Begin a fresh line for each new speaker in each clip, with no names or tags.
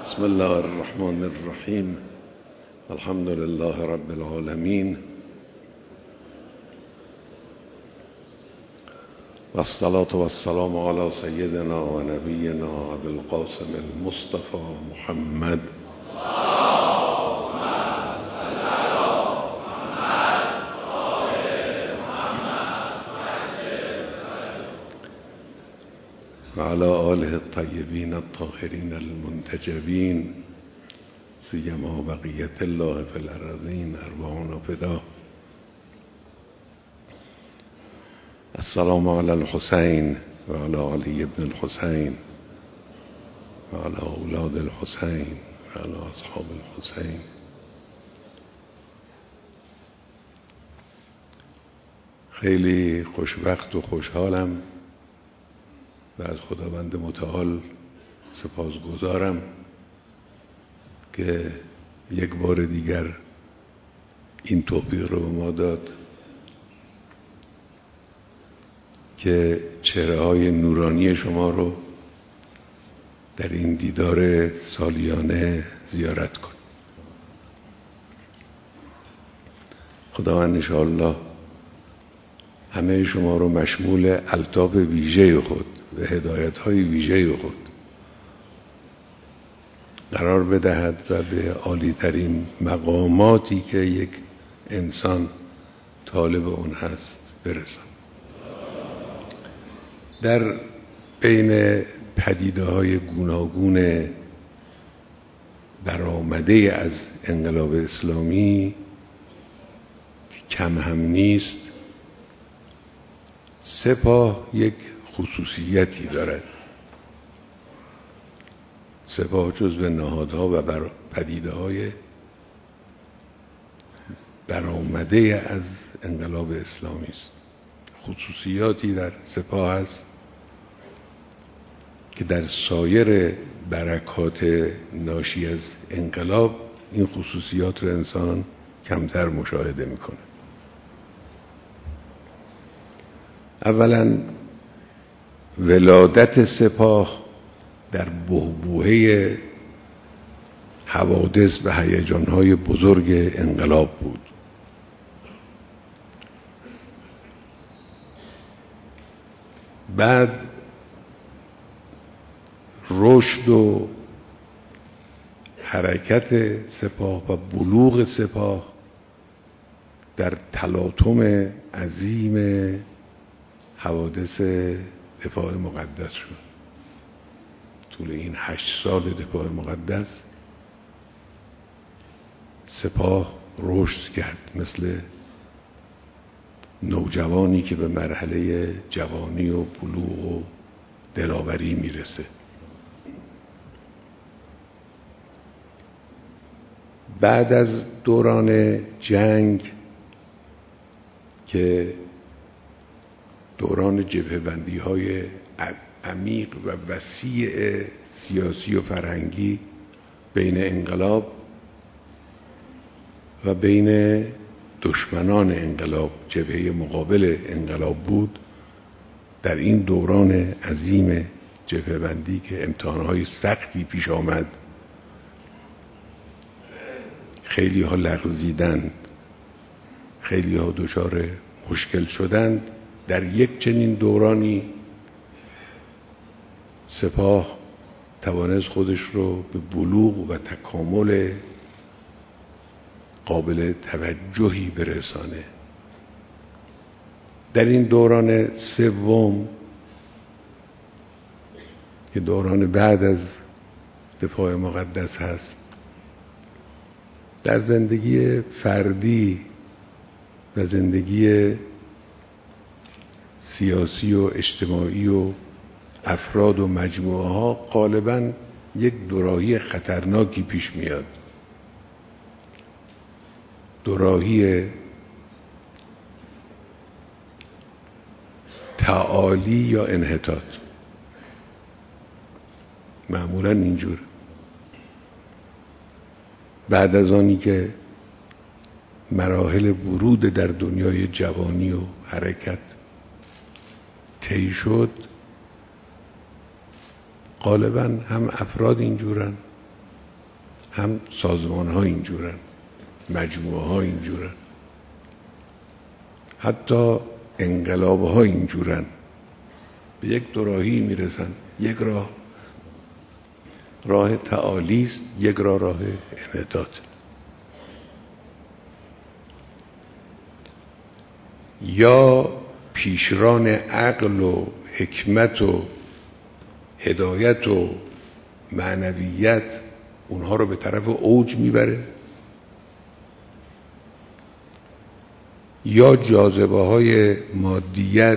بسم الله الرحمن الرحیم. الحمد لله رب العالمین و الصلاة و السلام علی سیدنا و نبینا ابی القاسم المصطفى محمد و علی آله الطیبین الطاهرین المنتجبین سیما بقیت الله فی الارضین ارواحنا فدا. السلام علی الحسین و علی علی ابن الحسین و علی اولاد الحسین و علی اصحاب الحسین. خیلی خوشبخت و خوشحالم و از خداوند متعال سپاسگزارم که یک بار دیگر این توفیق رو به ما داد که چهره‌های نورانی شما رو در این دیدار سالیانه زیارت کنیم. خداوند انشاءالله همه شما رو مشمول الطاف ویژه خود و هدایت‌های ویژه خود قرار بدهد و به عالی‌ترین مقاماتی که یک انسان طالب اون هست برسد. در بین پدیده‌های گوناگون برآمده از انقلاب اسلامی کم هم نیست، سپاه یک خصوصیتی دارد. سپاه جزو نهادها و پدیده‌های برآمده از انقلاب اسلامی است. خصوصیاتی در سپاه است که در سایر برکات ناشی از انقلاب این خصوصیات رو انسان کمتر مشاهده میکنه. اولا ولادت سپاه در بحبوحه حوادث و هیجان‌های بزرگ انقلاب بود. بعد رشد و حرکت سپاه و بلوغ سپاه در تلاطم عظیم حوادث دفاع مقدس شد. طول این 8 سال دفاع مقدس سپاه رشد کرد، مثل نوجوانی که به مرحله جوانی و بلوغ و دلاوری میرسه. بعد از دوران جنگ که دوران جبهه‌بندی‌های عمیق و وسیع سیاسی و فرهنگی بین انقلاب و بین دشمنان انقلاب، جبهه مقابل انقلاب بود، در این دوران عظیم جبهه‌بندی که امتحان‌های سختی پیش آمد، خیلی ها لغزیدند، خیلی ها دچار مشکل شدند. در یک چنین دورانی سپاه توانست خودش رو به بلوغ و تکامل قابل توجهی برسانه. در این دوران سوم که دوران بعد از دفاع مقدس هست، در زندگی فردی و زندگی سیاسی و اجتماعی و افراد و مجموعه ها غالباً یک دوراهی خطرناکی پیش میاد. دوراهی تعالی یا انحطاط. معمولاً اینجور. بعد از آنی که مراحل ورود در دنیای جوانی و حرکت طی شد، غالبا هم افراد اینجورن هم سازمان ها اینجورن، مجموعه ها اینجورن، حتی انقلاب ها اینجورن. به یک دوراهی میرسن، یک راه تعالی است، یک راه انحطاط. یا پیشران عقل و حکمت و هدایت و معنویت اونها رو به طرف اوج میبره، یا جاذبه های مادیت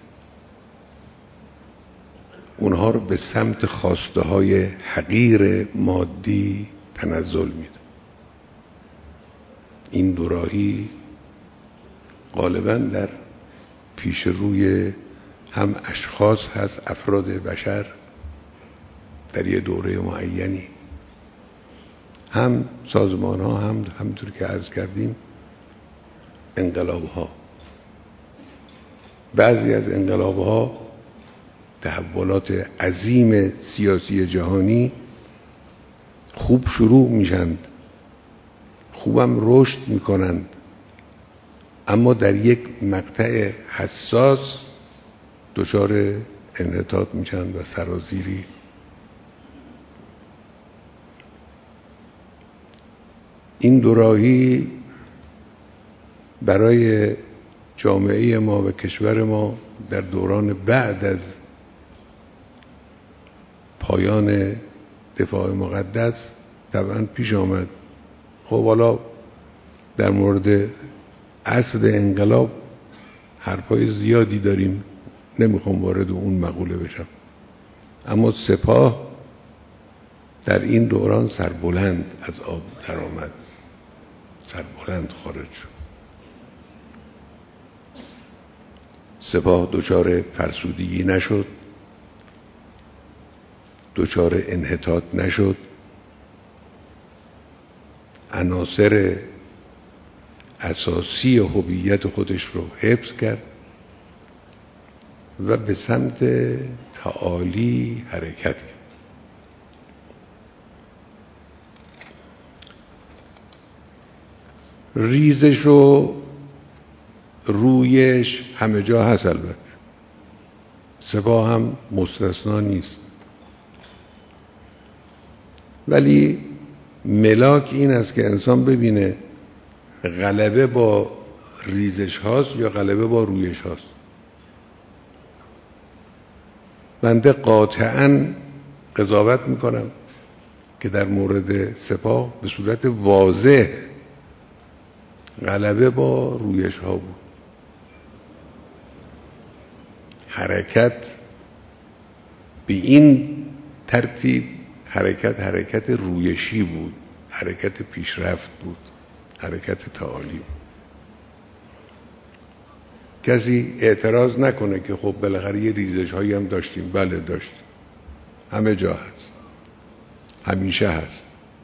اونها رو به سمت خواسته های حقیر مادی تنزل میده. این دوراهی غالباً در پیش روی هم اشخاص هست، افراد بشر در یه دوره معینی، هم سازمان ها، هم همونطور که عرض کردیم انقلاب ها. بعضی از انقلاب ها، تحولات عظیم سیاسی جهانی خوب شروع میشند، خوبم رشد میکنند، اما در یک مقطع حساس دچار انحطاط میشن و سرازیری. این دوراهی برای جامعه ما و کشور ما در دوران بعد از پایان دفاع مقدس طبعا پیش آمد. خب حالا در مورد اصل انقلاب حرفای زیادی داریم، نمیخوام وارد اون مقوله بشم، اما سپاه در این دوران سربلند از آب در آمد، سربلند خارج شد. سپاه دچار فرسودگی نشد، دچار انحطاط نشد، عناصر اساسی هویت خودش رو حفظ کرد و به سمت تعالی حرکت کرد. ریزش و رویش همه جا هست، البته سپاه هم مستثنا نیست، ولی ملاک این است که انسان ببینه غلبه با ریزش هاست یا غلبه با رویش هاست. بنده قاطعاً قضاوت میکنم که در مورد سپاه به صورت واضح غلبه با رویش ها بود. حرکت به این ترتیب حرکت رویشی بود، حرکت پیشرفت بود، حرکت تعالی بود. کسی اعتراض نکنه که خب بالاخره یه ریزش هایی هم داشتیم. بله داشتیم، همه جا هست، همیشه هست.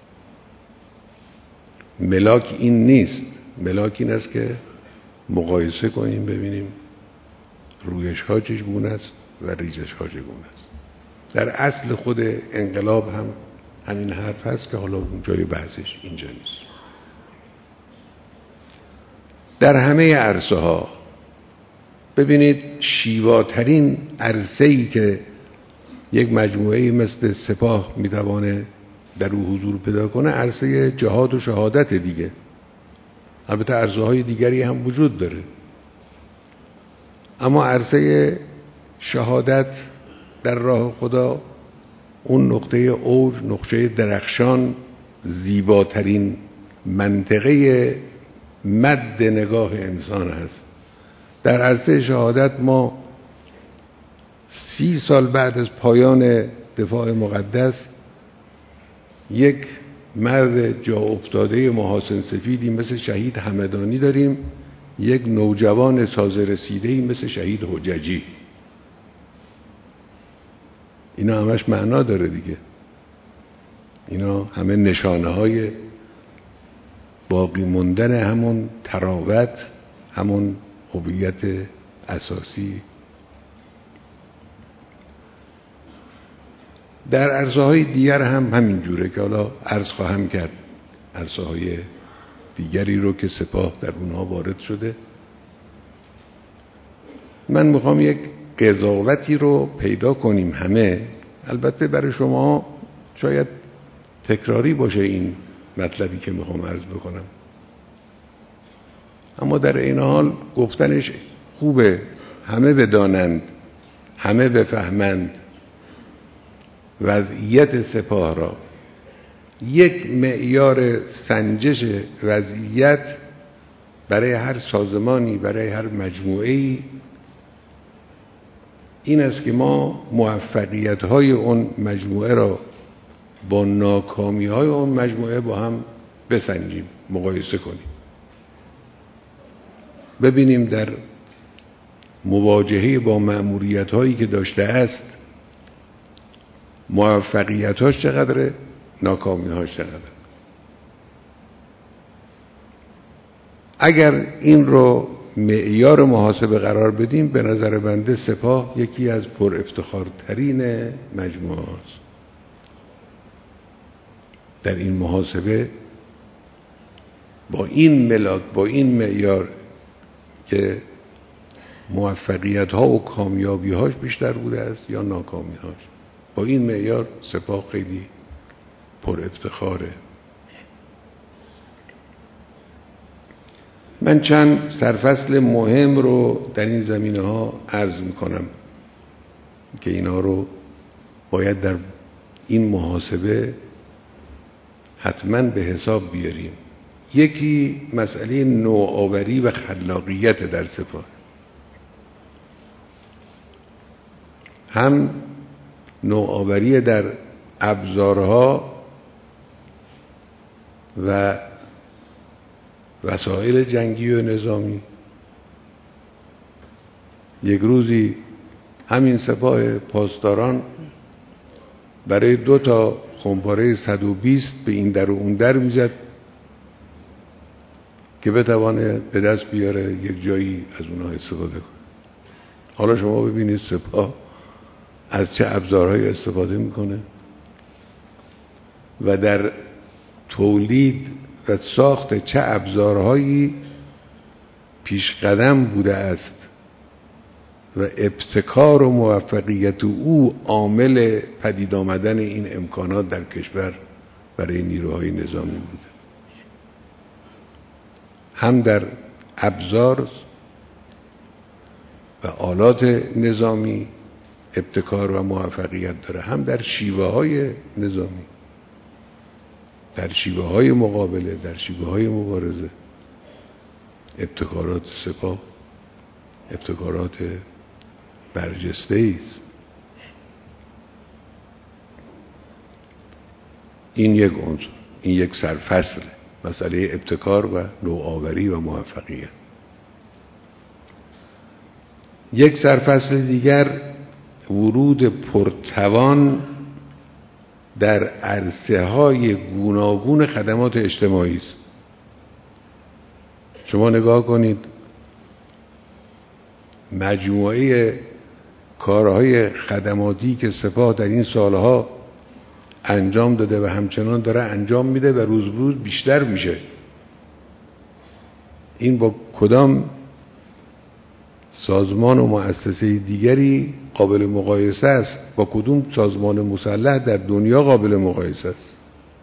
ملاک این نیست، ملاک این است که مقایسه کنیم ببینیم رویش ها چگونه است و ریزش ها چگونه است. در اصل خود انقلاب هم همین حرف هست که حالا اون جای بحثش اینجا نیست. در همه عرصه ها ببینید شیواترین عرصه‌ای که یک مجموعه مثل سپاه میتوانه در او حضور پیدا کنه عرصه جهاد و شهادت دیگه. البته عرصه های دیگری هم وجود داره، اما عرصه شهادت در راه خدا اون نقطه اوج، نقطه درخشان، زیباترین منطقه مد نگاه انسان هست. در عرصه شهادت ما 30 سال بعد از پایان دفاع مقدس یک مرد جا افتاده محاسن سفیدی مثل شهید همدانی داریم، یک نوجوان تازه رسیده‌ای مثل شهید حججی. اینا همش معنا داره دیگه، اینا همه نشانه های باقی موندن همون تراوت، همون هویت اساسی. در عرصه‌های دیگر هم همین جوره که حالا عرض خواهم کرد عرصه‌های دیگری رو که سپاه در اونها وارد شده. من میخوام یک قضاوتی رو پیدا کنیم همه. البته برای شما شاید تکراری باشه این مطلبی که میخوام عرض بکنم، اما در این حال گفتنش خوبه، همه بدانند، همه بفهمند وضعیت سپاه را. یک معیار سنجش وضعیت برای هر سازمانی، برای هر مجموعه‌ای این است که ما موفقیت‌های اون مجموعه را با ناکامی‌های اون مجموعه با هم بسنجیم، مقایسه کنیم، ببینیم در مواجهه با مأموریت‌هایی که داشته است موفقیت‌هاش چقدره، ناکامی‌هاش چقدره. اگر این رو معیار محاسبه قرار بدیم، به نظر بنده سپاه یکی از پر افتخارترین مجموعه است. در این محاسبه با این ملاک، با این معیار که موفقیت ها و کامیابی هاش بیشتر بوده است یا ناکامی هاش، با این معیار سپاه خیلی پر افتخاره. من چند سرفصل مهم رو در این زمینه ها عرض میکنم که اینا رو باید در این محاسبه حتما به حساب بیاریم. یکی مسئله نوآوری و خلاقیت در سپاه، هم نوآوری در ابزارها و وسایل جنگی و نظامی. یک روزی همین سپاه پاسداران برای 2 تا خمپاره 120 به این در و اون در میزد که بتوانه به دست بیاره یک جایی از اونها استفاده کنه. حالا شما ببینید سپاه از چه ابزارهایی استفاده میکنه و در تولید و ساخت چه ابزارهایی پیش قدم بوده است و ابتکار و موفقیت او عامل پدید آمدن این امکانات در کشور برای نیروهای نظامی بوده. هم در ابزار و آلات نظامی ابتکار و موفقیت داره، هم در شیوه های نظامی، در شیوه های مقابله، در شیوه های مبارزه. ابتکارات سپاه ابتکارات برجسته است. این یک عنصر، این یک سرفصل، مسئله ابتکار و نوآوری و موفقیت. یک سرفصل دیگر ورود پرتوان در عرصه های گوناگون خدمات اجتماعی است. شما نگاه کنید مجموعه کارهای خدماتی که سپاه در این سالها انجام داده و همچنان داره انجام میده و روز به روز بیشتر میشه. این با کدام سازمان و مؤسسه دیگری قابل مقایسه است؟ با کدوم سازمان مسلح در دنیا قابل مقایسه است؟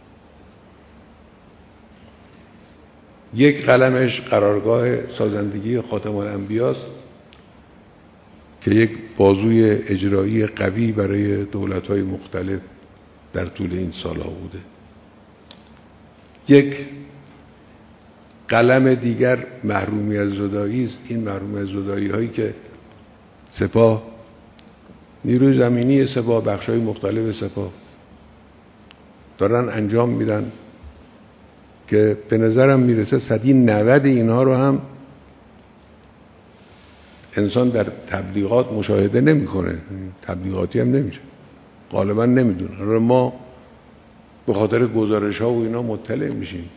یک قلمش قرارگاه سازندگی خاتم الانبیاء است که یک بازوی اجرایی قوی برای دولت‌های مختلف در طول این سالها بوده. یک قلم دیگر محرومیت زدایی است. این محرومیت زدایی هایی که سپاه، نیروی زمینی سپاه، بخش‌های مختلف سپاه دارن انجام میدن که به نظرم میرسه 190 اینها رو هم انسان در تبلیغات مشاهده نمیکنه، تبلیغاتی هم نمیشه، غالبا نمیدونه. ما به خاطر گزارش ها و اینا مطلع میشیم.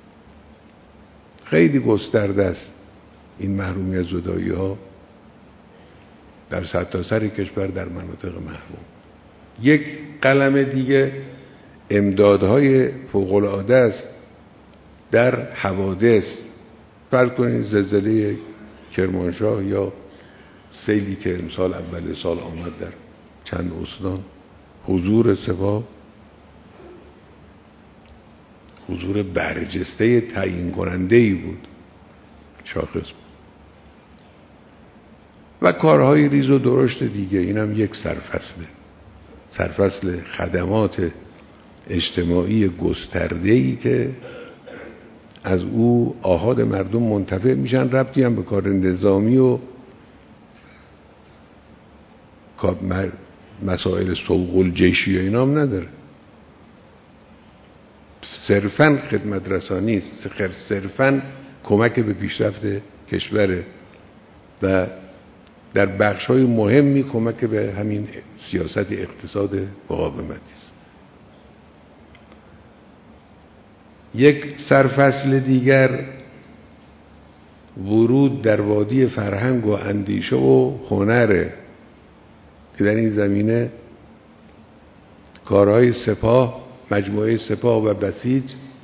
خیلی گسترده است این محرومیت زدایی ها در سرتاسر کشور در مناطق محروم. یک قلم دیگه امدادهای فوق‌العاده است در حوادث. فرض کنید زلزله کرمانشاه یا سیلی که امسال اول سال آمد در چند استان، حضور سپاه حضور برجسته تعیین کننده‌ای بود، شاخص بود. و کارهای ریز و درشت دیگه، اینم یک سرفصل خدمات اجتماعی گسترده‌ای که از او آحاد مردم منتفع میشن، ربطی هم به کار نظامی و مسائل سوق الجیشی و اینا هم نداره. صرفاً خدمت رسانی است، صرفاً کمک به پیشرفت کشوره و در بخش‌های مهمی کمک به همین سیاست اقتصاد مقاومتی است. یک سرفصل دیگر ورود در وادی فرهنگ و اندیشه و هنره که در این زمینه کارهای سپاه، مجموعه سپاه و بسیج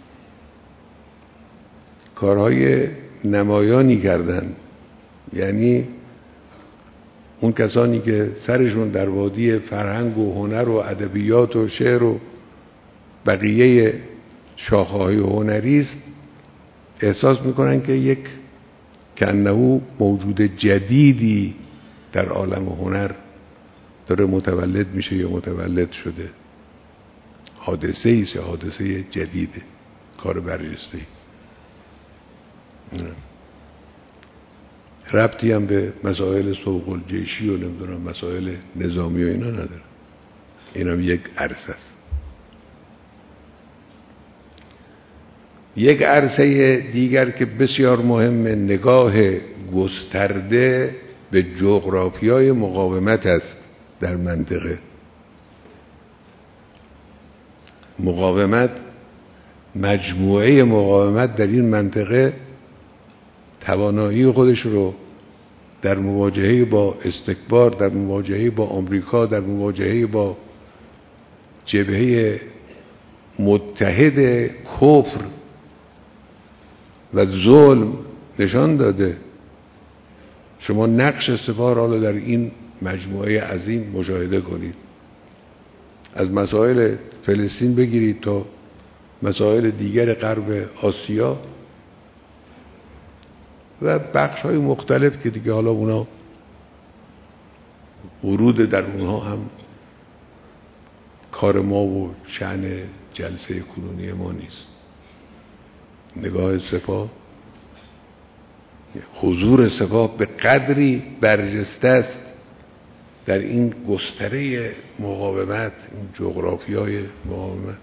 کارهای نمایانی کردند. یعنی اون کسانی که سرشون در وادی فرهنگ و هنر و ادبیات و شعر و بقیه شاخه‌های هنری است، احساس میکنن که یک کأنه موجود جدیدی در عالم هنر داره متولد میشه یا متولد شده، حادثه ایست یا حادثه جدیده، کار برجسته ای. ربطی هم به مسائل سوق الجیشی و نمیدونم مسائل نظامی و اینا نداره. اینم یک عرصه است. یک عرصه دیگر که بسیار مهمه، نگاه گسترده به جغرافیای مقاومت است در منطقه. مقاومت، مجموعه مقاومت در این منطقه توانایی خودش رو در مواجهه با استکبار، در مواجهه با آمریکا، در مواجهه با جبهه متحد کفر و ظلم نشان داده. شما نقش سپاه را در این مجموعه عظیم مشاهده کنید، از مسائل فلسطین بگیرید تا مسائل دیگر غرب آسیا و بخش‌های مختلف که دیگه حالا اونا ورود در اونها هم کار ما و شأن جلسه کنونی ما نیست. نگاه سپاه، حضور سپاه به قدری برجسته است در این گستره مقاومت، این جغرافیای مقاومت،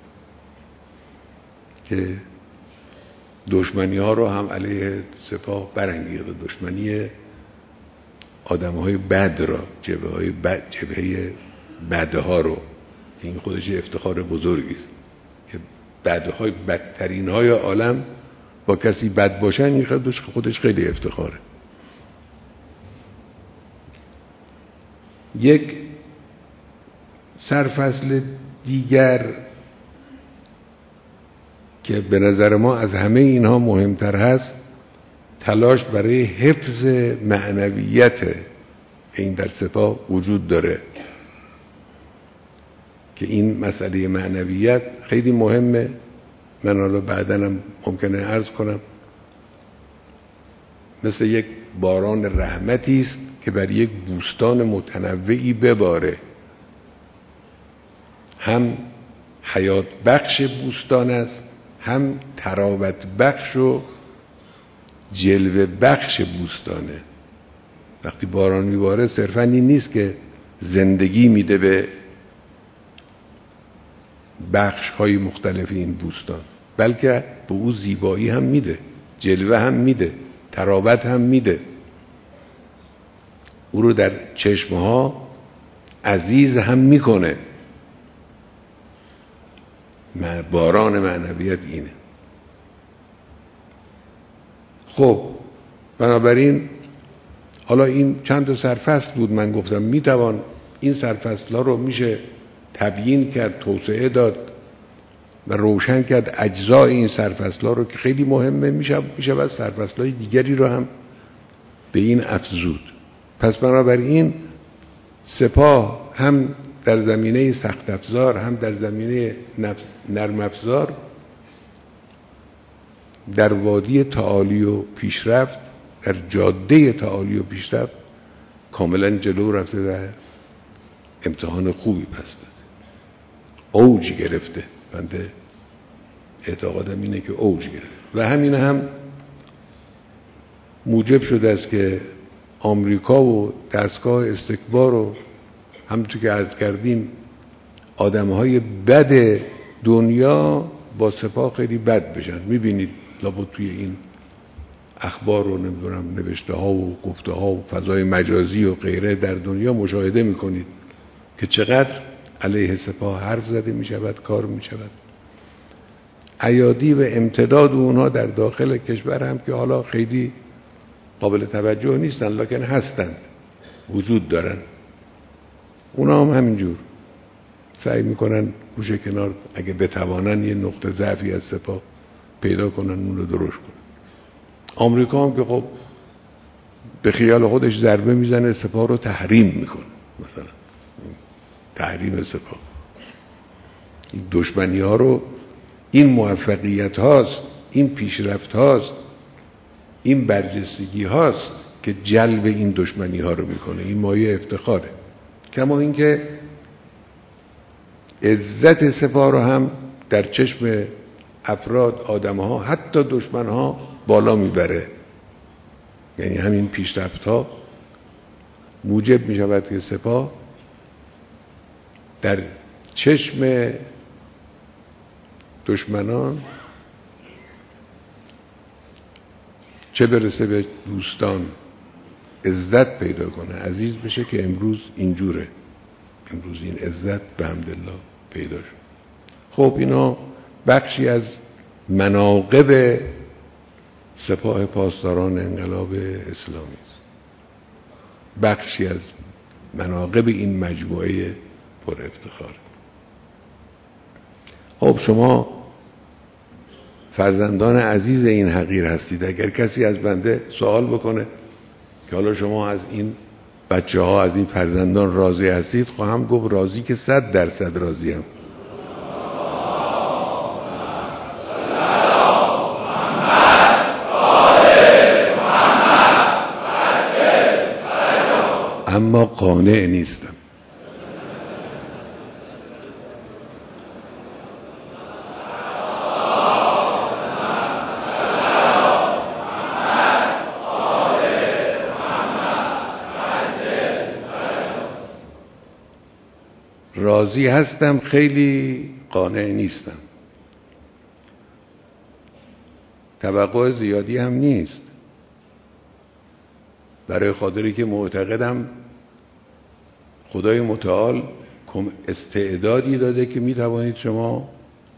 که دشمنی ها رو هم علیه سپاه برانگیخته. دشمنی آدم های بد را، جبهه بدها رو، این خودش افتخار بزرگی است که بدهای بدترین های عالم با کسی بد باشن، این خودش خیلی افتخاره. یک سرفصل دیگر که به نظر ما از همه اینها مهمتر هست، تلاش برای حفظ معنویت این در سپاه وجود داره که این مسئله معنویت خیلی مهمه. من حالا بعداً هم ممکنه عرض کنم مثل یک باران رحمتی است که بر یک بوستان متنوعی بباره، هم حیات بخش بوستان است، هم تراوت بخش و جلوه بخش بوستانه. وقتی باران میباره صرفاً این نیست که زندگی میده به بخش های مختلف این بوستان، بلکه به او زیبایی هم میده، جلوه هم میده، تراوت هم میده، او رو در چشمها عزیز هم میکنه. باران معنویت اینه. خب بنابراین حالا این چند تا سرفصل بود، من گفتم میتوان این سرفصل‌ها رو میشه تبیین کرد، توسعه داد و روشن کرد اجزای این سرفصل‌ها رو که خیلی مهمه، میشه سرفصل‌های دیگری رو هم به این افزود. پس بنابراین سپاه هم در زمینه سخت افزار هم در زمینه نرم افزار در وادی تعالی و پیشرفت، در جاده تعالی و پیشرفت کاملا جلو رفته و امتحان خوبی پس داده، اوج گرفته. بنده اعتقادم اینه که اوج گرفته و همین هم موجب شده است که آمریکا و دستگاه استکبار و همونطور که عرض کردیم آدمهای بد دنیا با سپاه خیلی بد بشن. میبینید لابد توی این اخبار و نوشته ها و گفته ها و فضای مجازی و غیره در دنیا مشاهده میکنید که چقدر علیه سپاه حرف زده میشود، کار میشود. ایادی و امتداد اونها در داخل کشور هم که حالا خیلی قابل توجه نیستن لکن هستند، وجود دارن. اونا هم همینجور سعی میکنن گوشه کنار اگه بتوانن یه نقطه ضعفی از سپاه پیدا کنن اون رو درست کنن. آمریکا هم که خب به خیال خودش ضربه میزنه، سپاه رو تحریم میکنه، مثلا تحریم سپاه. این دشمنی ها رو، این موفقیت هاست، این پیشرفت هاست، این برجستگی هاست که جلب این دشمنی ها رو میکنه. این مایه افتخاره. کما اینکه عزت سپاه رو هم در چشم افراد، آدم ها، حتی دشمن ها بالا میبره. یعنی همین پیشرفت ها موجب میشود که سپاه در چشم دشمنان چه برسه به دوستان عزت پیدا کنه، عزیز بشه که امروز اینجوره. امروز این عزت به حمدالله پیدا شد. خب اینا بخشی از مناقب سپاه پاسداران انقلاب اسلامی است، بخشی از مناقب این مجموعه پر افتخار. خب شما فرزندان عزیز این حقیر هستید. اگر کسی از بنده سوال بکنه که حالا شما از این بچه ها، از این فرزندان راضی هستید، خواهم گفت راضی که 100% راضیم. اما قانع نیستم. راضی هستم، خیلی قانع نیستم. توقع زیادی هم نیست، برای خاطری که معتقدم خدای متعال استعدادی داده که میتوانید شما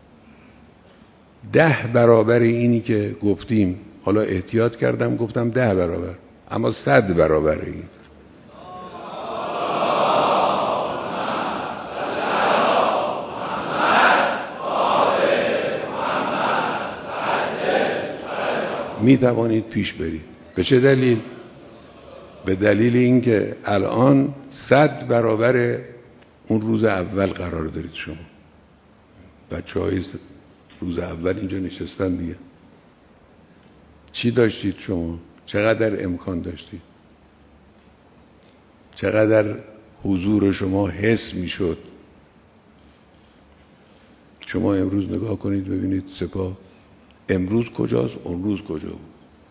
10 برابر اینی که گفتیم، حالا احتیاط کردم گفتم 10 برابر، اما 100 برابر این می توانید پیش برید. به چه دلیل؟ به دلیل اینکه الان 100 برابر اون روز اول قرار دارید شما. بچه‌های روز اول اینجا نشستن دیگه. چی داشتید شما؟ چقدر امکان داشتید؟ چقدر حضور شما حس میشد؟ شما امروز نگاه کنید ببینید سپاه امروز کجاست، اون روز کجا بود.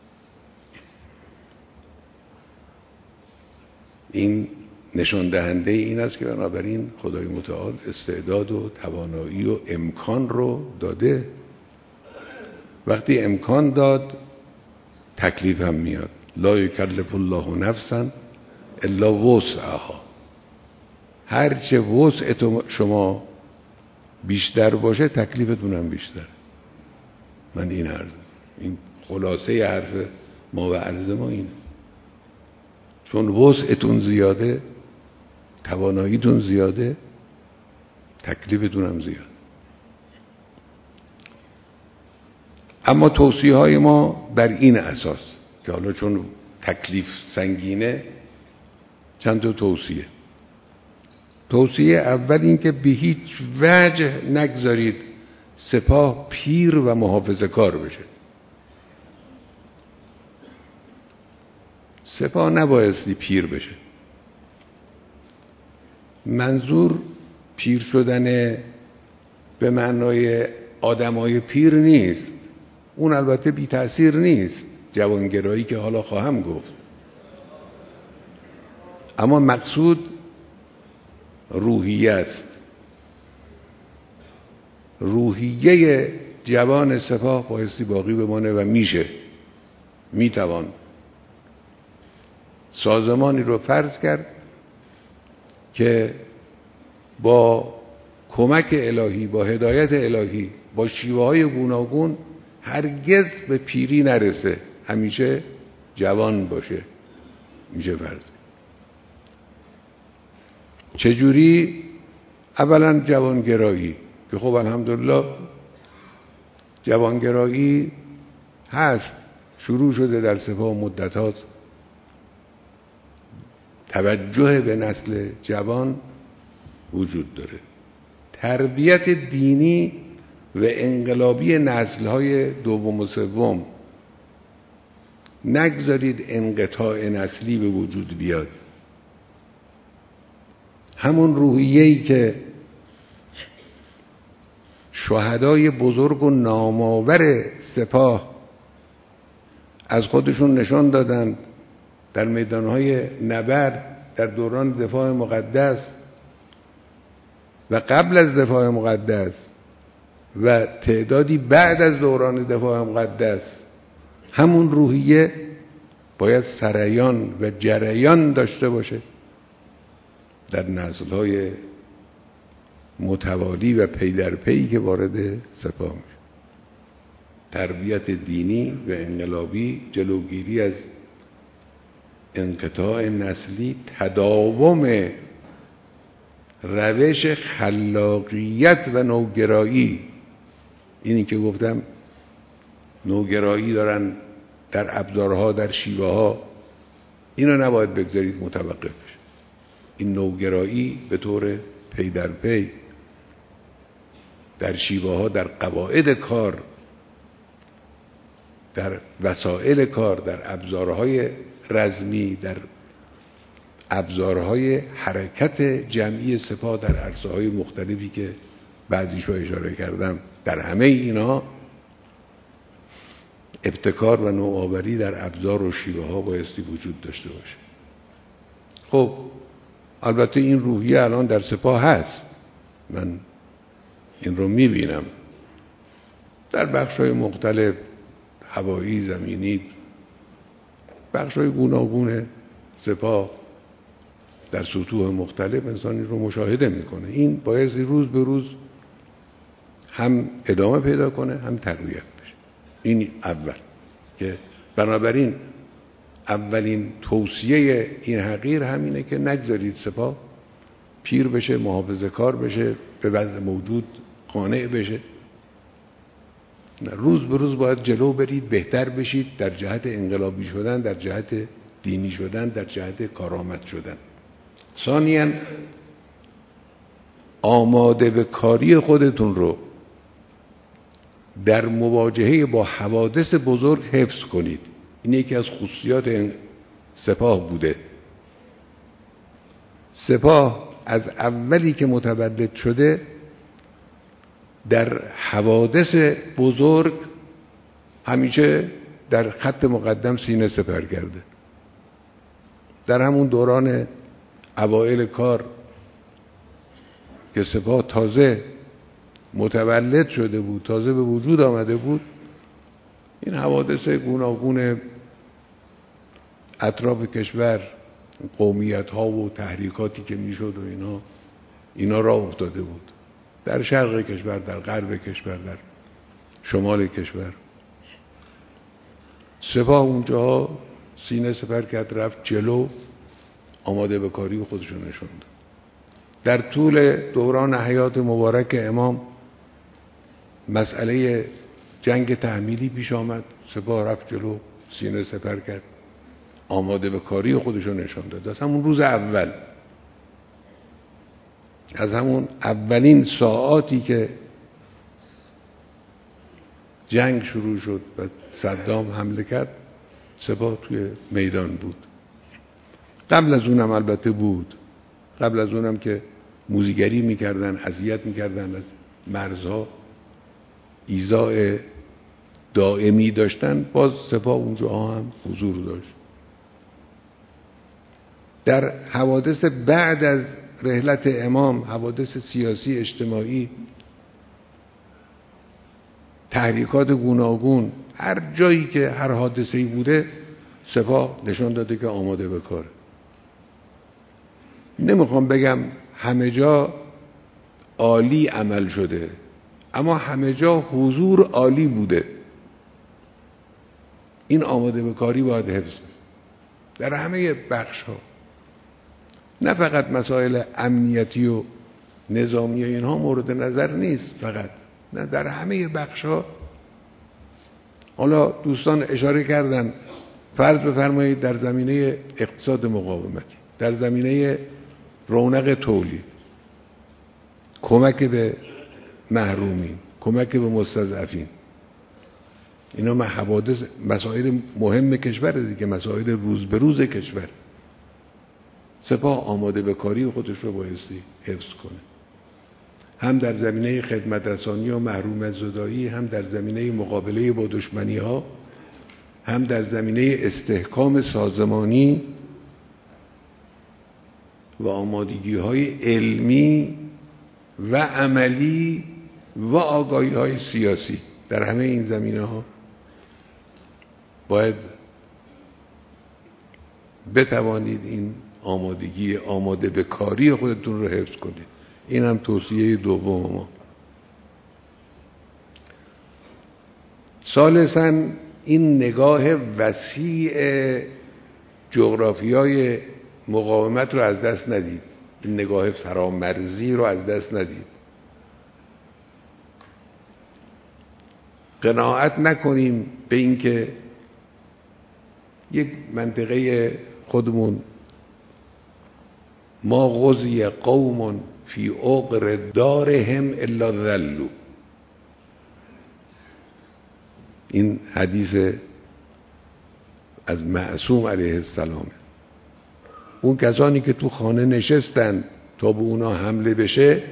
این نشان دهنده این است که بنابراین خدای متعال استعداد و توانایی و امکان رو داده. وقتی امکان داد تکلیف هم میاد. لا یکلف الله نفسا الا وسعها. هرچه وسع شما بیشتر باشه تکلیفتون هم بیشتر. من این عرض، این خلاصه حرف ما و عرض ما اینه. چون وسعتون زیاده، تواناییتون زیاده، تکلیفتون هم زیاد. اما توصیه های ما بر این اساس که حالا چون تکلیف سنگینه چند تا توصیه اول این که به هیچ وجه نگذارید سپاه پیر و محافظه کار بشه. سپاه نبایستی پیر بشه. منظور پیر شدن به معنای آدمای پیر نیست، اون البته بی تأثیر نیست، جوانگرایی که حالا خواهم گفت، اما مقصود روحیه است. روحیه جوان سپاه بایستی باقی بمانه و میتوان سازمانی رو فرض کرد که با کمک الهی، با هدایت الهی، با شیوه های گوناگون هرگز به پیری نرسه، همیشه جوان باشه. میشه فرض. چجوری؟ اولا جوانگرایی که خب الحمدلله جوانگرایی هست، شروع شده در سپاه مدتات. توجه به نسل جوان وجود داره. تربیت دینی و انقلابی نسل‌های دوم و سوم، نگذارید انقطاع نسلی به وجود بیاد. همون روحیه‌ای که شهدای بزرگ و نامآور سپاه از خودشون نشان دادند در میدانهای نبرد در دوران دفاع مقدس و قبل از دفاع مقدس و تعدادی بعد از دوران دفاع مقدس، همون روحیه باید سریان و جریان داشته باشه در نسل‌های متوالی و پی در پی که وارد سپاه میشه. تربیت دینی و انقلابی، جلوگیری از انقطاع نسلی، تداوم روش خلاقیت و نوگرایی. اینی که گفتم نوگرایی دارن در ابزارها، در شیوه ها، اینو نباید بگذارید متوقف بشه. این نوگرایی به طور پی در پی در شیوه ها، در قواعد کار، در وسایل کار، در ابزارهای رزمی، در ابزارهای حرکت جمعی سپاه در عرصه‌های مختلفی که بعضیشو اشاره کردم، در همه اینا ابتکار و نوآوری در ابزار و شیوه ها بایستی وجود داشته باشه. خب البته این روحیه الان در سپاه هست، من این رو میبینم در بخش‌های مختلف، هوایی، زمینی، بخش‌های گوناگون سپاه، در سطوح مختلف انسان این رو مشاهده میکنه. این باید روز به روز هم ادامه پیدا کنه، هم تقویت بشه. این اول. که بنابراین اولین توصیه این حقیر همینه که نگذارید سپاه پیر بشه، محافظه کار بشه، به وضع موجود قانع بشه. روز به روز باید جلو برید، بهتر بشید در جهت انقلابی شدن، در جهت دینی شدن، در جهت کارآمد شدن. ثانیاً آماده به کاری خودتون رو در مواجهه با حوادث بزرگ حفظ کنید. این یکی از خصوصیات سپاه بوده. سپاه از اولی که متولد شده در حوادث بزرگ همیشه در خط مقدم سینه سپر کرده. در همون دوران اوائل کار که سپاه تازه متولد شده بود، تازه به وجود آمده بود، این حوادث گوناگون اطراف کشور، قومیت ها و تحریکاتی که میشد و اینا راه افتاده بود، در شرق کشور، در غرب کشور، در شمال کشور. سپاه اونجا سینه سپر کرد، رفت جلو، آماده به کاری خودشون نشون داد. در طول دوران حیات مبارک امام مسئله جنگ تحمیلی پیش آمد، سپاه رفت جلو، سینه سپر کرد، آماده به کاری خودشو نشان داد. از همون روز اول، از همون اولین ساعاتی که جنگ شروع شد و صدام حمله کرد، سپاه توی میدان بود. قبل از اونم البته بود، قبل از اونم که موزیگری میکردن، اذیت میکردن، از مرزها ایذاء دائمی داشتن، باز سپاه اونجا هم حضور داشت. در حوادث بعد از رحلت امام، حوادث سیاسی اجتماعی، تحریکات گوناگون، هر جایی که هر حادثه‌ای بوده سپاه نشان داده که آماده به کاره. نمیخوام بگم همه جا عالی عمل شده، اما همه جا حضور عالی بوده. این آماده به کاری باید حفظ بشه در همه بخش ها، نه فقط مسائل امنیتی و نظامی و اینها مورد نظر نیست فقط، نه، در همه بخش ها. حالا دوستان اشاره کردن، فرض بفرمایید در زمینه اقتصاد مقاومتی، در زمینه رونق تولید، کمک به محرومین، کمک به مستضعفین، اینا حوادث، مسائل مهم کشور دیگه، مسائل روز به روز کشور. سپاه آماده به کاری خودش رو بایستی حفظ کنه، هم در زمینه خدمت رسانی و محروم زدایی، هم در زمینه مقابله با دشمنی ها، هم در زمینه استحکام سازمانی و آمادگی های علمی و عملی و آگاهی های سیاسی. در همه این زمینه ها باید بتوانید این آمادگی، آماده به کاری خودتون رو حفظ کنید. این هم توصیه دوم ما. ثالثاً این نگاه وسیع جغرافیای مقاومت رو از دست ندید، این نگاه فرامرزی رو از دست ندید. قناعت نکنیم به این که یک منطقه خودمون، ما غزی قوم فی عقر دارهم الا ذلوا، این حدیث از معصوم علیه السلام. اون کسانی که تو خانه نشستن تا به اونا حمله بشه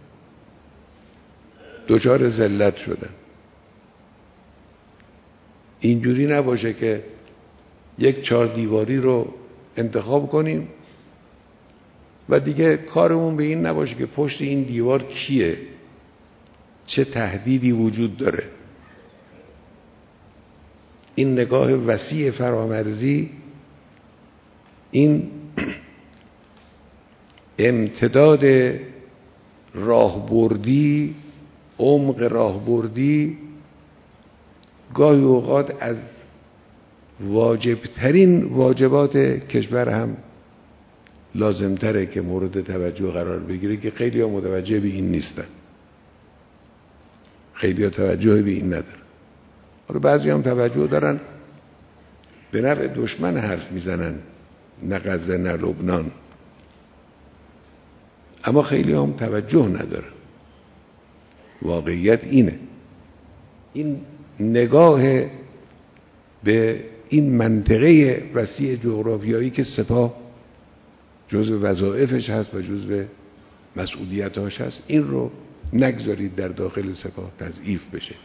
دچار ذلت شدن. اینجوری نباشه که یک 4 دیواری رو انتخاب کنیم و دیگه کارمون به این نباشه که پشت این دیوار کیه، چه تهدیدی وجود داره. این نگاه وسیع فرامرزی، این امتداد راهبردی، عمق راهبردی، گاهی اوقات از واجبترین واجبات کشور هم لازمتره که مورد توجه قرار بگیره، که خیلی ها متوجه به این نیستن، خیلی ها توجه به این ندارن. حالا بعضی هم توجه دارن، به نفع دشمن حرف میزنن، نه غزه نه لبنان، اما خیلی هم توجه ندارن. واقعیت اینه. این نگاه به این منطقه وسیع جغرافیایی که سپاه جزء وظایفش هست و جزء مسئولیتاش هست، این رو نگذارید در داخل سپاه تضعیف بشه.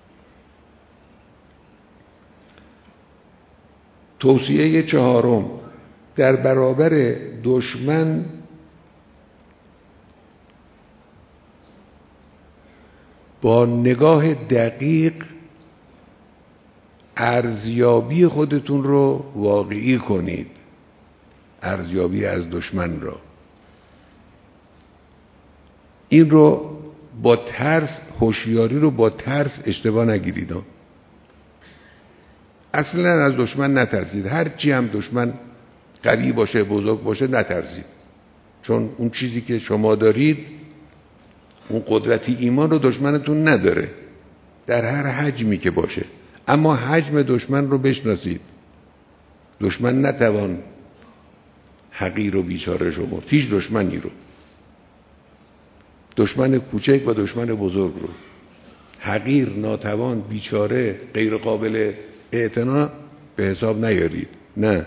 توصیه 4، در برابر دشمن با نگاه دقیق ارزیابی خودتون رو واقعی کنید، ارزیابی از دشمن را. این رو با ترس، هوشیاری رو با ترس اشتباه نگیرید. اصلا از دشمن نترسید، هر چی هم دشمن قوی باشه، بزرگ باشه، نترسید، چون اون چیزی که شما دارید، اون قدرتی ایمان رو دشمنتون نداره در هر حجمی که باشه. اما حجم دشمن رو بشناسید. دشمن نتوان حقیر و بیچاره شمرد، هیچ دشمنی رو، دشمن کوچک و دشمن بزرگ رو حقیر، ناتوان، بیچاره، غیر قابل اعتنا به حساب نیارید. نه،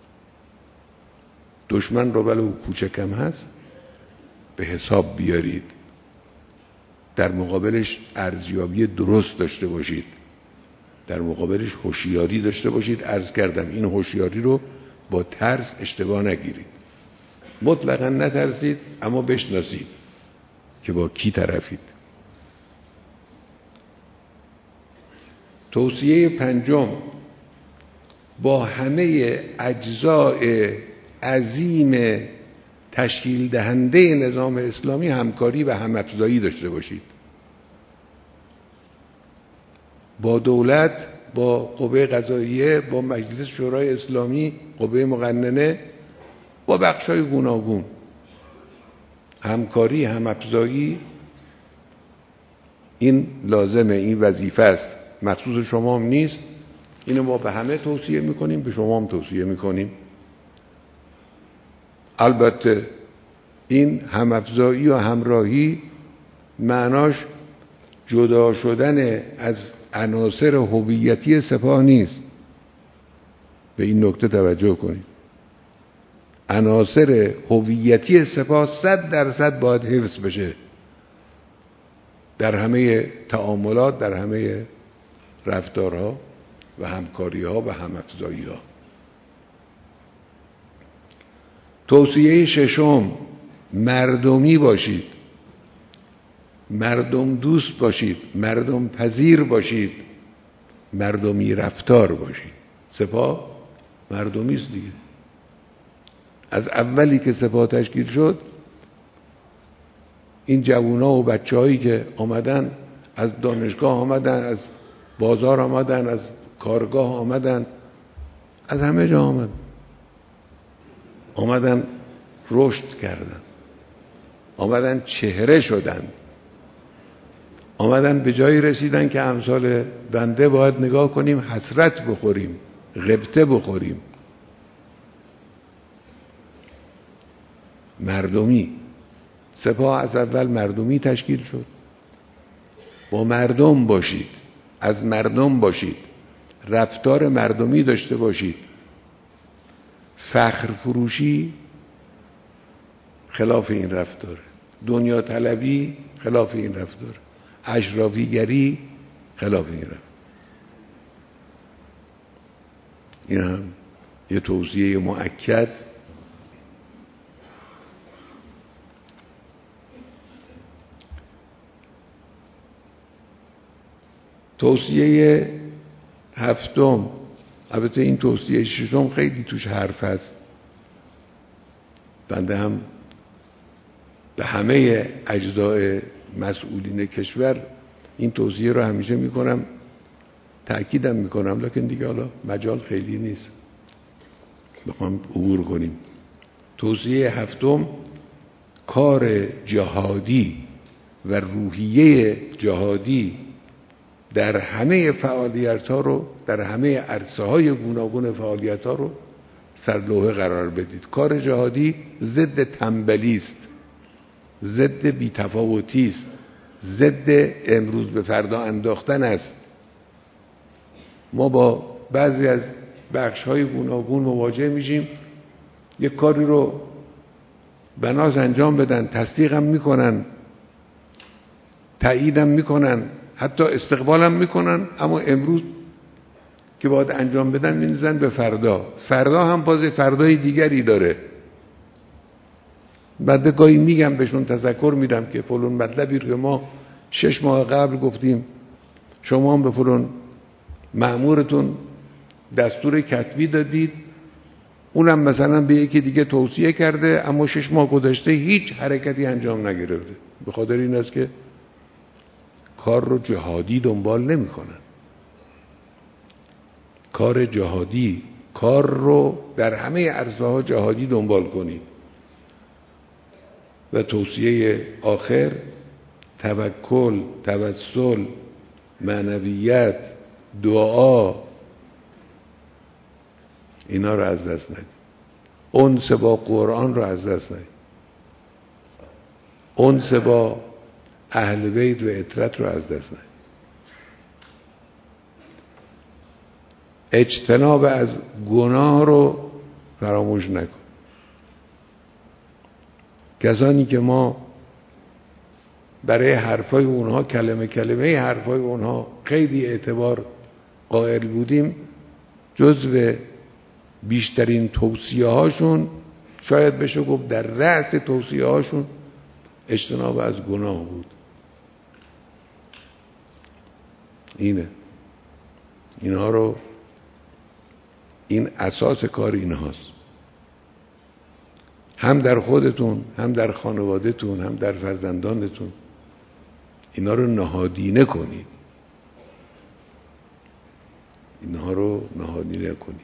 دشمن رو ولو کوچکم هست به حساب بیارید، در مقابلش ارزیابی درست داشته باشید، در مقابلش هوشیاری داشته باشید. عرض کردم این هوشیاری رو با ترس اشتباه نگیرید. مطلقا نترسید، اما بشناسید که با کی طرفید. توصیه پنجم، با همه اجزای عظیم تشکیل دهنده نظام اسلامی همکاری و هم‌افزایی داشته باشید. با دولت، با قوه قضاییه، با مجلس شورای اسلامی، قوه مقننه، با بخشای گوناگون همکاری، هم‌افزایی. این لازمه، این وظیفه است، مخصوص شما هم نیست. اینو ما به همه توصیه میکنیم، به شما هم توصیه میکنیم. البته این هم‌افزایی و همراهی معناش جدا شدن از عناصر هویتی سپاه نیست. به این نکته توجه کنید. عناصر هویتی سپاه 100% باید حفظ بشه در همه تعاملات، در همه رفتارها و همکاریها و هم‌افزایی‌ها. توصیه ششم، مردمی باشید، مردم دوست باشید، مردم پذیر باشید، مردمی رفتار باشید. سپاه مردمی است دیگه. از اولی که سپاه تشکیل شد، این جوونا و بچه‌هایی که آمدن، از دانشگاه آمدن، از بازار آمدن، از کارگاه آمدن، از همه جا آمدن رشد کردن، آمدن چهره شدن، آمدن به جایی رسیدن که امثال بنده باید نگاه کنیم حسرت بخوریم، غبطه بخوریم. مردمی، سپاه از اول مردمی تشکیل شد. با مردم باشید، از مردم باشید، رفتار مردمی داشته باشید. فخر فروشی خلاف این رفتاره، دنیا طلبی خلاف این رفتاره، اشرافیگری خلاف این رفتار. این هم یه توصیه مؤکد. توصیه هفتم، البته این توصیه ششم خیلی توش حرف هست. بنده هم به همه اجزای مسئولین کشور این توصیه رو همیشه میکنم، تأکیدم میکنم، لکن دیگه حالا مجال خیلی نیست بخوام عبور کنیم. توصیه هفتم، کار جهادی و روحیه جهادی در همه فعالیت‌ها رو، در همه عرصه‌های گوناگون فعالیت‌ها رو سرلوحه قرار بدید. کار جهادی ضد تنبلی است، ضد بی‌تفاوتی است، ضد امروز به فردا انداختن است. ما با بعضی از بخش‌های گوناگون مواجه میشیم، یک کاری رو بناس انجام بدن، تصدیقم میکنن، تاییدم میکنن، حتی استقبالم میکنن، اما امروز که باید انجام بدن می‌ریزن به فردا. فردا هم باز فردای دیگری داره. بعد گاهی میگم بهشون، تذکر میدم که فلان مطلبی رو ما 6 ماه قبل گفتیم، شما هم به فلان مأمورتون دستور کتبی دادید، اونم مثلا به یکی دیگه توصیه کرده، اما 6 ماه گذشته هیچ حرکتی انجام نگرفته. به خاطر این است که کار رو جهادی دنبال نمی‌کنن. کار جهادی، کار رو در همه عرصه‌ها جهادی دنبال کنید. و توصیه آخر توکل، توسل، معنویت، دعا، اینا رو از دست ندید. انس با قرآن رو از دست ندید. انس با اهل بیت و عترت رو از دست ندید. اجتناب از گناه رو فراموش نکن. کسانی که ما برای حرفای اونها کلمه کلمه حرفای اونها خیلی اعتبار قائل بودیم، جزو بیشترین توصیه هاشون، شاید بشه گفت در رأس توصیه هاشون، اجتناب از گناه بود. اینها رو، این اساس کار اینهاست. هم در خودتون، هم در خانوادهتون، هم در فرزندانتون اینا رو نهادینه کنید. اینها رو نهادینه کنید.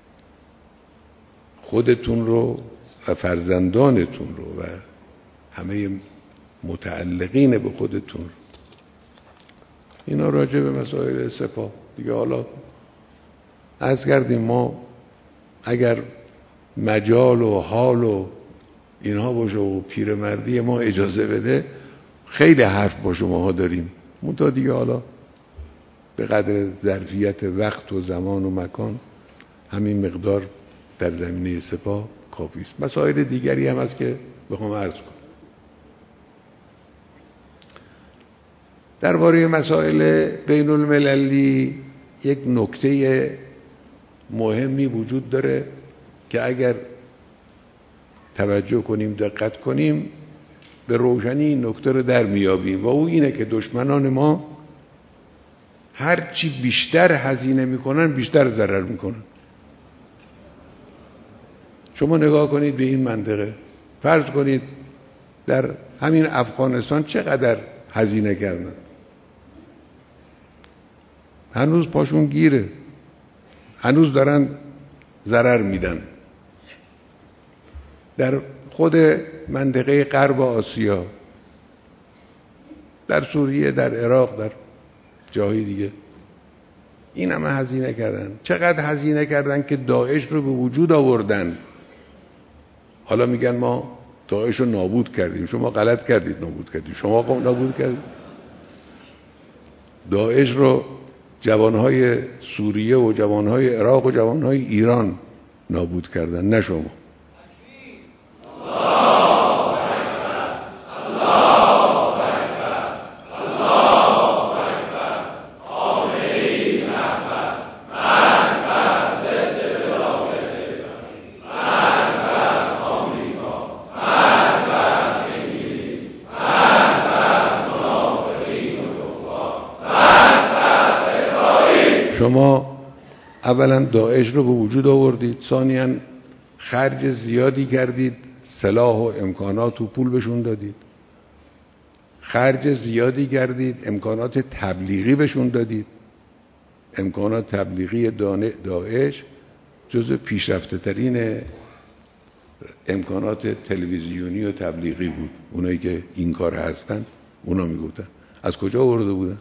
خودتون رو و فرزندانتون رو و همه متعلقین به خودتون رو. اینا راجع به مسائل سپاه دیگه. حالا عرض کردیم ما اگر مجال و حال و اینها باشه و پیرمردی ما اجازه بده خیلی حرف با شماها داریم، منتها دیگه حالا به قدر ظرفیت وقت و زمان و مکان همین مقدار در زمینه سپاه کافی است. مسائل دیگری هم هست که بخوام عرض کنم. درباره مسائل بین المللی یک نکته مهمی وجود داره که اگر توجه کنیم، دقت کنیم، به روشنی این نکته رو در میابیم و او اینه که دشمنان ما هر چی بیشتر هزینه میکنن بیشتر ضرر میکنن. شما نگاه کنید به این منطقه، فرض کنید در همین افغانستان چقدر هزینه کردن، هنوز پاشون گیره، هنوز دارن ضرر میدن. در خود منطقه غرب آسیا، در سوریه، در عراق، در جاهای دیگه این همه هزینه کردن. چقدر هزینه کردن که داعش رو به وجود آوردن. حالا میگن ما داعش رو نابود کردیم. شما غلط کردید نابود کردید. شما نابود کردید. داعش رو جوانهای سوریه و جوانهای عراق و جوانهای ایران نابود کردن، نه شما. شما اولا داعش رو به وجود آوردید، ثانیاً خرج زیادی کردید، سلاح و امکانات و پول بهشون دادید، خرج زیادی کردید، امکانات تبلیغی بهشون دادید. امکانات تبلیغی داعش جزو پیشرفته ترین امکانات تلویزیونی و تبلیغی بود. اونایی که این کار هستن اونا میگفتن. از کجا آورده بودن؟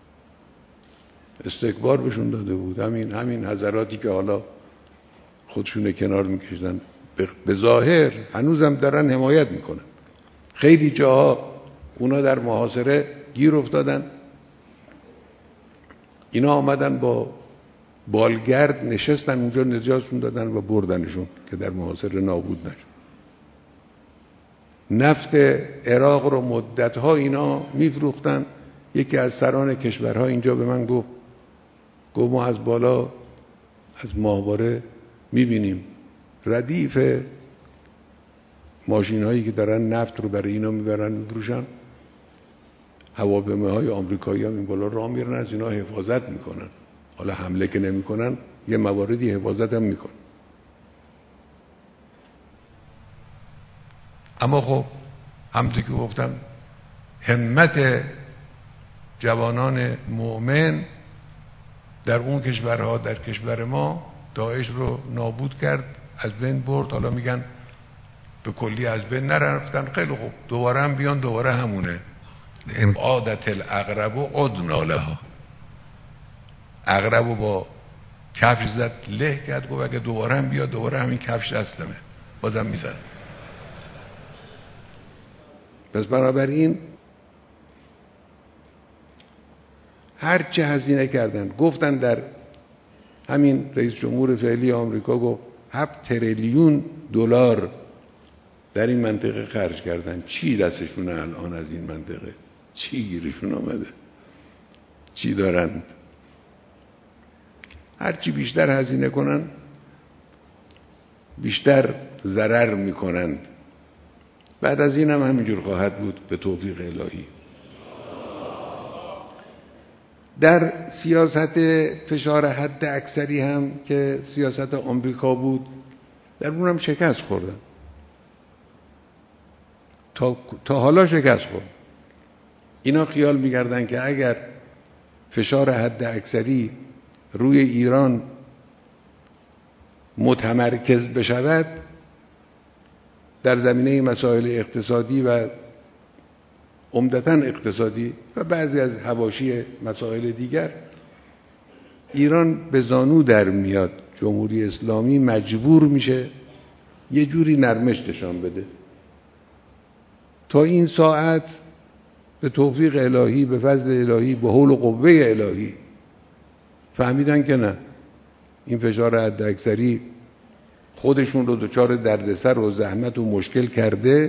استکبار بهشون داده بود. همین حضراتی که حالا خودشون کنار میکشن به ظاهر هنوزم دارن حمایت میکنن. خیلی جاها اونا در محاصره گیر افتادن، اینا آمدن با بالگرد نشستن اونجا، نجاتشون دادن و بردنشون که در محاصره نابود نشد. نفت عراق رو مدتها اینا میفروختن. یکی از سران کشورها اینجا به من گفت ما از بالا از ماهواره میبینیم ردیف ماشین هایی که دارن نفت رو برای اینا میبرن میفروشن، هواپیماهای های آمریکایی هم این بالا راه میرن، از اینا حفاظت میکنن. حالا حمله که نمیکنن یه مواردی حفاظت هم میکنن. اما خب همونطور که گفتم همت جوانان مؤمن در اون کشورها، در کشور ما داعش رو نابود کرد، از بین برد. حالا میگن به کلی از بین نرفتن، خیلی خوب، دوباره هم بیان، دوباره همونه. عادت العقرب و عدنا لها. عقرب با کفش زد له کرد، گفت اگه دوباره هم بیاد دوباره همین کفش دستمه، بازم میزن. پس بنابراین هر چه هزینه کردن، گفتن در همین رئیس جمهور فعلی آمریکا گفت 7 تریلیون دلار در این منطقه خرج کردن. چی دستشونه الان از این منطقه؟ چی گیرشون آمده؟ چی دارند؟ هرچی بیشتر هزینه کنن بیشتر ضرر میکنند. بعد از این هم همینجور خواهد بود به توفیق الهی. در سیاست فشار حد اکثری هم که سیاست آمریکا بود، در اون هم شکست خوردن. تا حالا شکست خورد. اینا خیال می‌کردن که اگر فشار حد اکثری روی ایران متمرکز بشود در زمینه مسائل اقتصادی و عمدتاً اقتصادی و بعضی از حواشی مسائل دیگر، ایران به زانو در میاد. جمهوری اسلامی مجبور میشه یه جوری نرمش نشان بده. تا این ساعت به توفیق الهی، به فضل الهی، به حول و قوه الهی فهمیدن که نه، این فشار حد اکثری خودشون رو دچار دردسر و زحمت و مشکل کرده.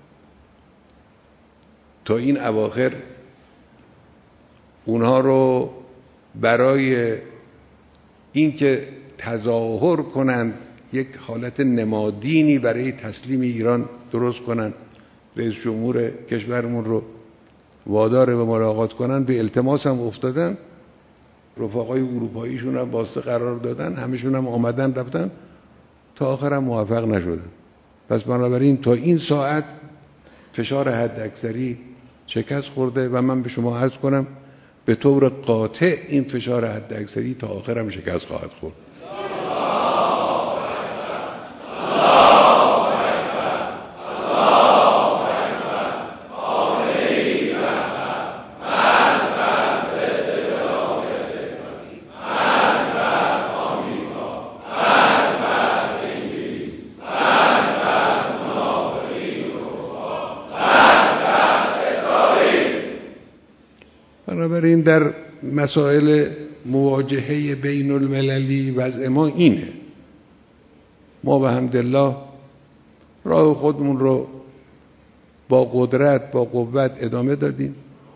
تا این اواخر اونها رو برای اینکه تظاهر کنند، یک حالت نمادینی برای تسلیم ایران درست کنند، رئیس جمهور کشورمون رو وادار به ملاقات کنن، به التماس هم افتادن. رفقای اروپاییشون هم واسطه قرار دادن، همشون هم آمدن رفتن، تا آخر هم موفق نشدن. پس بنابراین تا این ساعت فشار حد اکثری شکست خورده و من به شما عرض کنم به طور قاطع این فشار حد اکثری تا آخر هم شکست خواهد خورد. بنابراین در مسائل مواجهه بین المللی وضع ما اینه. ما به حمدالله راه خودمون رو با قدرت، با قوت ادامه دادیم.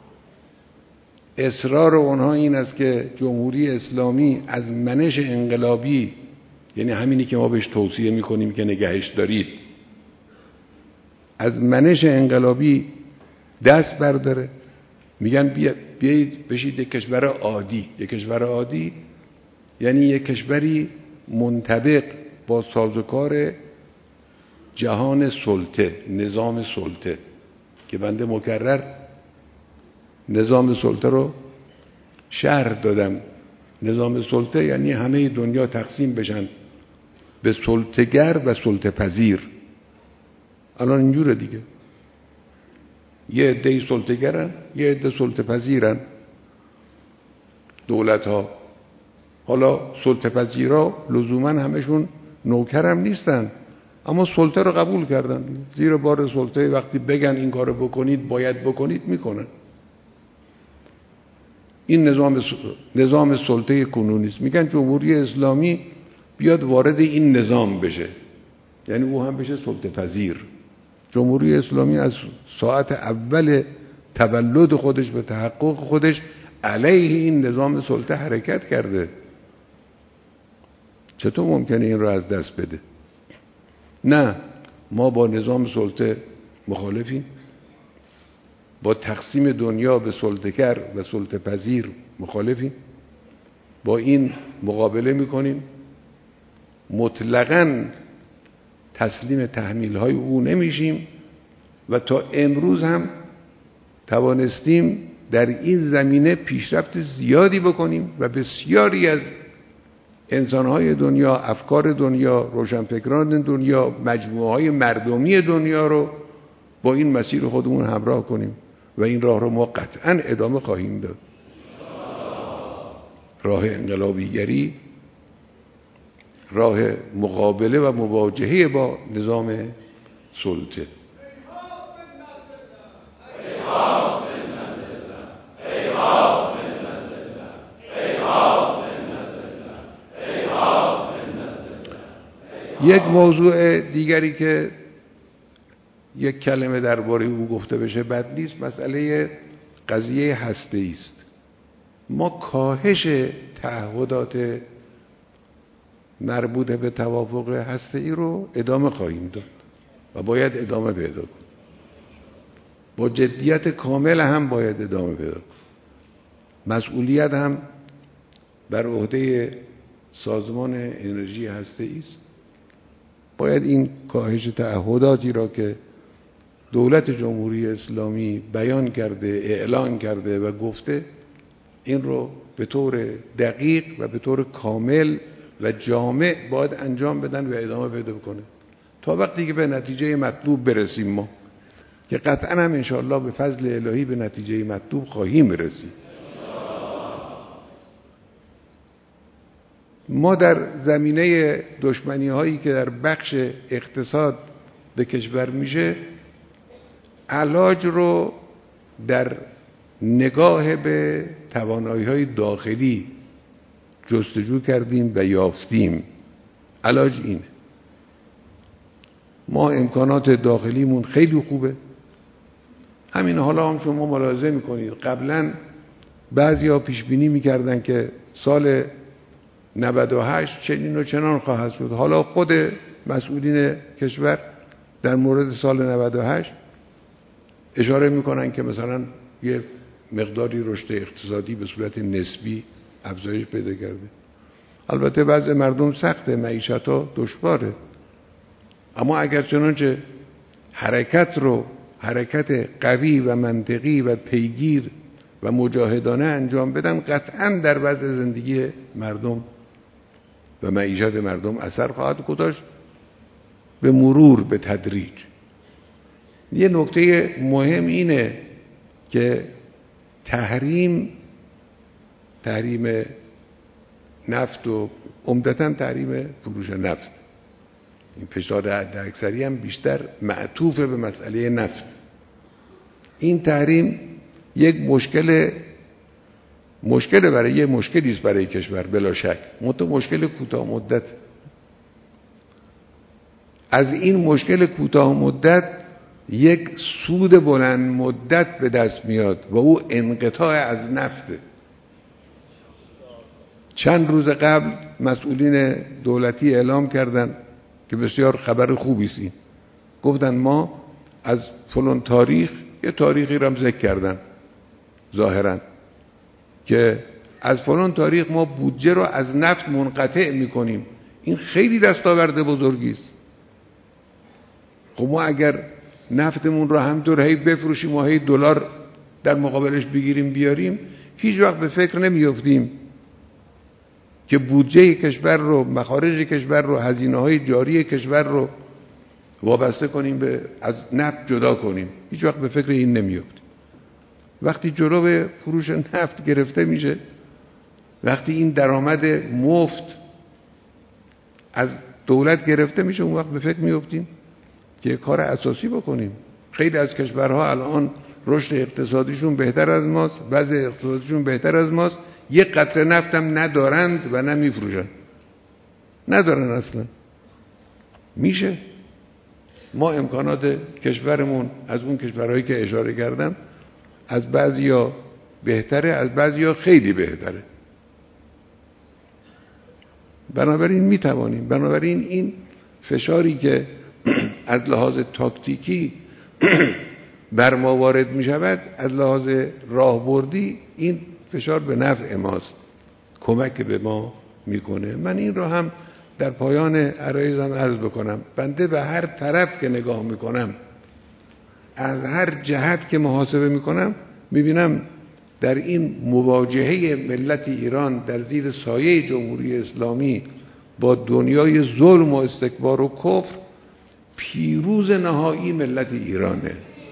اصرار اونها این است که جمهوری اسلامی از منش انقلابی، یعنی همینی که ما بهش توصیه میکنیم که نگهش دارید، از منش انقلابی دست برداره. میگن بیایید بشید یک کشور عادی. یک کشور عادی یعنی یک کشوری منطبق با سازوکار جهان سلطه، نظام سلطه، که بنده مکرر نظام سلطه رو شرح دادم. نظام سلطه یعنی همه دنیا تقسیم بشن به سلطه‌گر و سلطه پذیر. الان اینجوره دیگه، یه عده سلطه‌گرن، یه عده سلطه پذیرن دولت ها. حالا سلطه پذیرا لزوما همشون نوکرم نیستن، اما سلطه رو قبول کردن، زیر بار سلطه وقتی بگن این کارو بکنید باید بکنید میکنن. این نظام سلطه کنونی است. میگن جمهوری اسلامی بیاد وارد این نظام بشه، یعنی او هم بشه سلطه پذیر. جمهوری اسلامی از ساعت اول تولد خودش به تحقق خودش علیه این نظام سلطه حرکت کرده. چطور ممکنه این رو از دست بده؟ نه، ما با نظام سلطه مخالفیم، با تقسیم دنیا به سلطه‌گر و سلطه پذیر مخالفیم، با این مقابله میکنیم، مطلقاً تسلیم تحمیل‌های او نمیشیم و تا امروز هم توانستیم در این زمینه پیشرفت زیادی بکنیم و بسیاری از انسانهای دنیا، افکار دنیا، روشنفکران دنیا، مجموعه‌های مردمی دنیا رو با این مسیر خودمون همراه کنیم و این راه رو ما قطعاً ادامه خواهیم داد. راه انقلابیگری راه مقابله و مواجهه با نظام سلطه. یک موضوع دیگری که یک کلمه درباره او گفته بشه بد نیست، مسئله قضیه هسته‌ای است. ما کاهش تعهدات مربوط به توافق هسته‌ای رو ادامه خواهیم داد و باید ادامه پیدا کنه. با جدیت کامل هم باید ادامه پیدا کنه. مسئولیت هم بر عهده سازمان انرژی هسته‌ای است. باید این کاهش تعهداتی را که دولت جمهوری اسلامی بیان کرده، اعلان کرده و گفته، این رو به طور دقیق و به طور کامل و جامع باید انجام بدن و ادامه پیدا کنه تا وقتی که به نتیجه مطلوب برسیم، ما که قطعا هم انشاءالله به فضل الهی به نتیجه مطلوب خواهیم برسیم. ما در زمینه دشمنی هایی که در بخش اقتصاد به کشور میشه، علاج رو در نگاه به توانایی های داخلی جستجو کردیم و یافتیم. علاج اینه. ما امکانات داخلیمون خیلی خوبه. همین حالا هم شما ملاحظه میکنید قبلا بعضیا پیش بینی میکردن که سال 98 چنین و چنان خواهد شد. حالا خود مسئولین کشور در مورد سال 98 اشاره میکنن که مثلا یه مقداری رشد اقتصادی به صورت نسبی افزایش پیدا کرده. البته وضع مردم سخته، معیشت‌ها دشواره، اما اگر چنانچه حرکت قوی و منطقی و پیگیر و مجاهدانه انجام بدن، قطعاً در وضع زندگی مردم و معیشت مردم اثر خواهد گذاشت به مرور، به تدریج. یه نکته مهم اینه که تحریم نفت و عمدتاً تحریم فروش نفت، این فشار حداکثری هم بیشتر معطوف به مسئله نفت. این تحریم یک مشکلی است برای کشور بلا شک، مشکل کوتاه مدت. از این مشکل کوتاه مدت یک سود بلند مدت به دست میاد و او انقطاع از نفته. چند روز قبل مسئولین دولتی اعلام کردند که بسیار خبر خوبی است. گفتن ما از فلان تاریخ، یه تاریخی را ذکر کردن ظاهرا، که از فلان تاریخ ما بودجه رو از نفت منقطع میکنیم. این خیلی دستاورد بزرگی است. خب ما اگر نفتمون رو همطور هی بفروشیم و هی دلار در مقابلش بگیریم بیاریم، هیچ وقت به فکر نمیافتیم که بودجه کشور رو، مخارج کشور رو، هزینه‌های جاری کشور رو وابسته کنیم به از نفت جدا کنیم. هیچ وقت به فکر این نمیافتیم. وقتی جلو به فروش نفت گرفته میشه، وقتی این درآمد مفت از دولت گرفته میشه، اون وقت به فکر میافتیم که کار اساسی بکنیم. خیلی از کشورها الان رشد اقتصادیشون بهتر از ماست، وضع اقتصادیشون بهتر از ماست، یک قطره نفت هم ندارند و نمیفروشن، ندارن اصلا. میشه ما امکانات کشورمون از اون کشورهایی که اشاره کردم از بعضیا بهتره، از بعضیا خیلی بهتره. بنابراین میتوانیم، بنابراین این فشاری که از لحاظ تاکتیکی بر ما وارد می شود، از لحاظ راهبردی این فشار به نفع ماست، کمک به ما میکنه. من این رو هم در پایان عرایزم عرض بکنم. بنده به هر طرف که نگاه میکنم، از هر جهت که محاسبه میکنم، میبینم در این مواجهه ملت ایران در زیر سایه جمهوری اسلامی با دنیای ظلم و استکبار و کفر پیروز نهایی ملت ایرانه.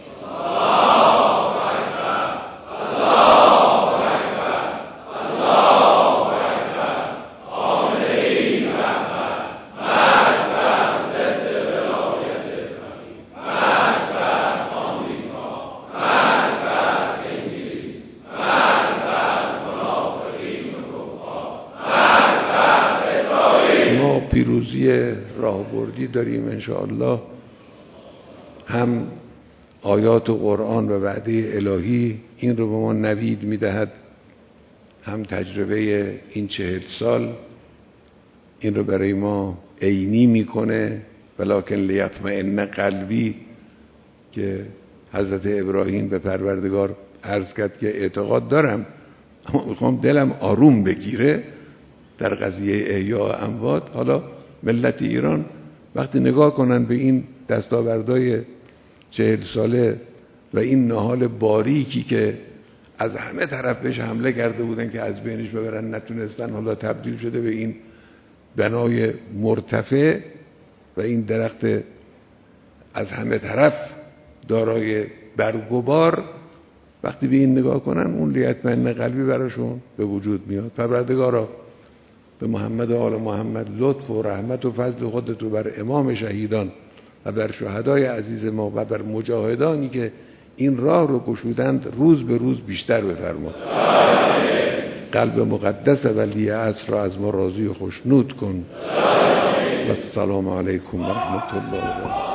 پیروزی راهبردی داریم انشاءالله. هم آیات قرآن و وعده الهی این رو به ما نوید میدهد، هم تجربه این 40 سال این رو برای ما عینی میکنه. ولکن لیطمئن قلبی که حضرت ابراهیم به پروردگار عرض کرد که اعتقاد دارم اما میخوام دلم آروم بگیره در قضیه احیاء اموات. حالا ملت ایران وقتی نگاه کنن به این دستاوردهای 40 ساله و این نهال باریکی که از همه طرف بهش حمله کرده بودن که از بینش ببرن نتونستن، حالا تبدیل شده به این بنای مرتفع و این درخت از همه طرف دارای برگ و بار، وقتی به این نگاه کنن اون لیطمئن قلبی براشون به وجود میاد. پروردگارا به محمد و آل محمد لطف و رحمت و فضل خودت رو بر امام شهیدان و بر شهدای عزیز ما و بر مجاهدانی که این راه رو گشودند روز به روز بیشتر بفرما. قلب مقدس ولی عصر را از ما راضی و خوشنود کن. و السلام علیکم و رحمت الله و برکاته.